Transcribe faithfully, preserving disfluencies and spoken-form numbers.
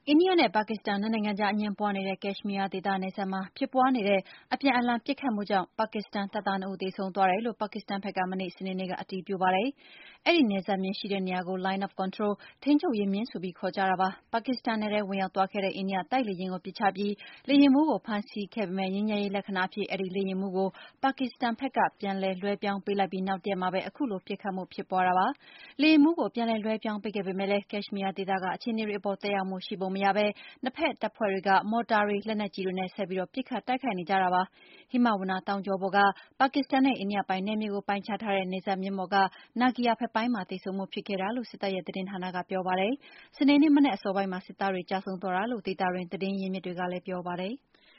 အိန္ဒိယနဲ့ ပါကစ္စတန်နှစ်နိုင်ငံကြားအငြင်းပွားနေတဲ့ ကက်ရှ်မီးယားဒေသနယ်စပ်မှာဖြစ်ပွားနေတဲ့အပြန်အလှန်ပစ်ခတ်မှုကြောင့် ပါကစ္စတန်တပ်သားနှစ်ဦးသေဆုံးသွားတယ်လို့ ပါကစ္စတန်ဘက်က မနေ့ စနေနေ့က အတည်ပြုပါတယ်။ အဲဒီနယ်စပ်မျဉ်းရှိတဲ့နေရာကို Line of Control ထိန်းချုပ်ရေးမျဉ်းဆိုပြီး ခေါ်ကြတာပါ။ ပါကစ္စတန်နယ်ထဲဝင်ရောက်သွားခဲ့တဲ့ အိန္ဒိယတိုက်လေယာဉ်ကိုပစ်ချပြီး လေယာဉ်မှူးကိုဖမ်းဆီးခဲ့ပေမယ့် ငြိမ်းချမ်းရေးလက္ခဏာအဖြစ် အဲဒီလေယာဉ်မှူးကို ပါကစ္စတန်ဘက်ကပြန်လည်လွှဲပြောင်းပေးလိုက်ပြီးနောက်တရက်မှာပဲ ခုလိုပစ်ခတ်မှုဖြစ်ပွားတာပါ။ လေယာဉ်မှူးကိုပြန်လည်လွှဲပြောင်းပေးခဲ့ပေမယ့်လည်း ကက်ရှ်မီးယားဒေသက အခြေအနေတွေအပေါ် သက်ရောက်မှုရှိပုံမရဘဲ နှစ်ဘက်တပ်ဖွဲ့တွေက မော်တာတွေ၊ လက်နက်ကြီးတွေနဲ့ ဆက်ပြီးပစ်ခတ်တိုက်ခိုက်နေကြတာပါ။ ဟိမဝန္တာတောင်ကြောပေါ်က ပါကစ္စတန်နဲ့ အိန္ဒိယပိုင်နယ်မြေကို ပိုင်းခြားထားတဲ့ နယ်စပ်မျဉ်းပေါ်က Nangarhar ဘက်ပိုင်းမှာ သေဆုံးမှုဖြစ်ခဲ့တာလို့ စစ်တပ်ရဲ့သတင်းဌာနက ပြောပါတယ်။ စနေနေ့မနက်အစောပိုင်းမှာ စစ်သားတွေကျဆုံးသွားတာလို့ ဒေသတွင်းသတင်းရင်းမြစ်တွေကလည်း ပြောပါတယ်။